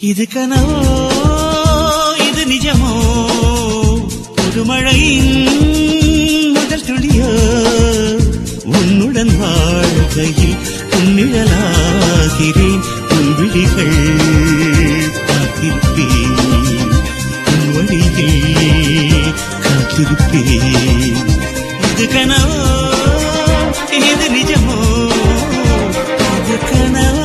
இது கனவோ இது நிஜமோ புதுமழையின் முதல் துளியோ உன்னுடன் வாழ்கையில் உன்னிழலாகிறேன் உன் விழிகள் காத்திருப்பேன் உன் வழியில் காத்திருப்பேன் இது கனவோ இது நிஜமோ இது கனவோ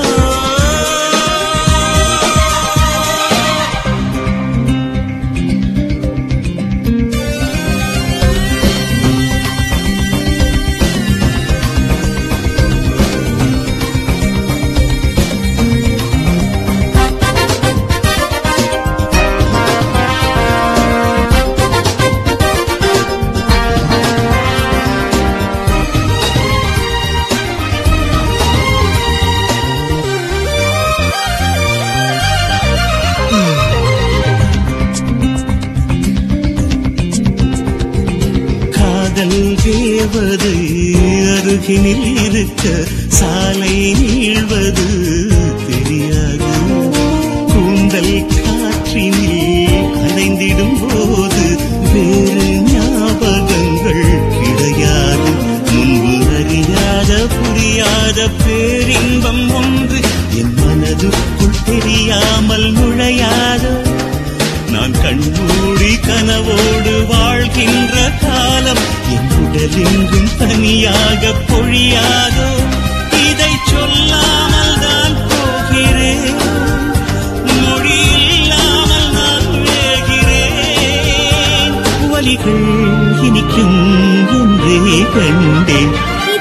தேவது அருகினில் இருக்க சாலை நீழ்வது தெரியாது கூந்தல் காற்றினில் அடைந்திடும் போது வேறு ஞாபகங்கள் கிடையாது முன்பு அறியாத புரியாத பேரின்பம் ஒன்று என் மனதுக்குள் தெரியாமல் நுழையாத நான் கண்மூடி கனவோடு வாழ்கின்ற காலம் என் உடலெங்கும் தனியாக பொழியாதோ இதை சொல்லாமல் தான் போகிறேன் மொழி இல்லாமல் நான் வேகிறேன் வலிகள் இனிக்கும் என்றே கண்டேன்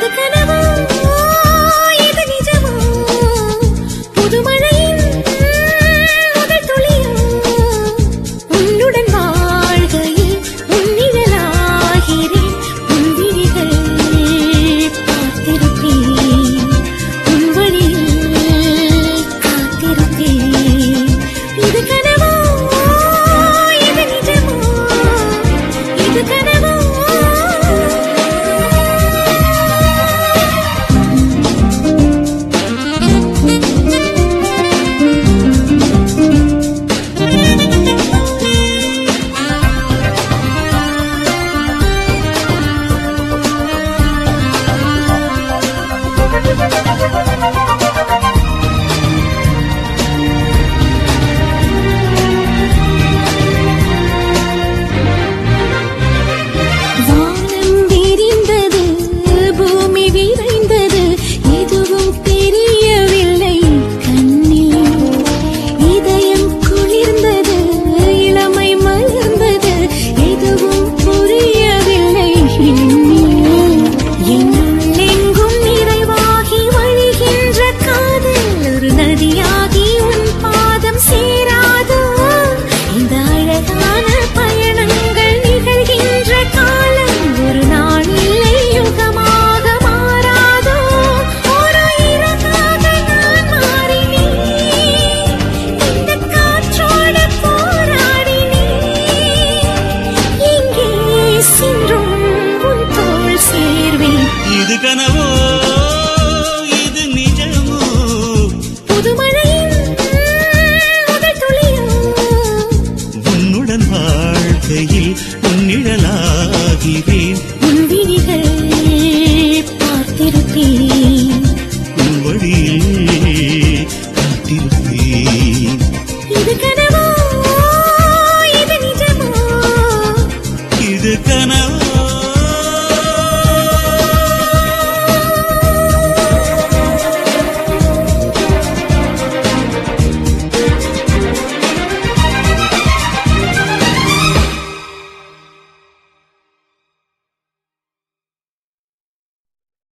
இது கனவோ இது நிஜமோ புதுமழையின் முதல் துளியோ உன்னுடன் வாழ்க்கையில் உன்னிழலாகிறேன்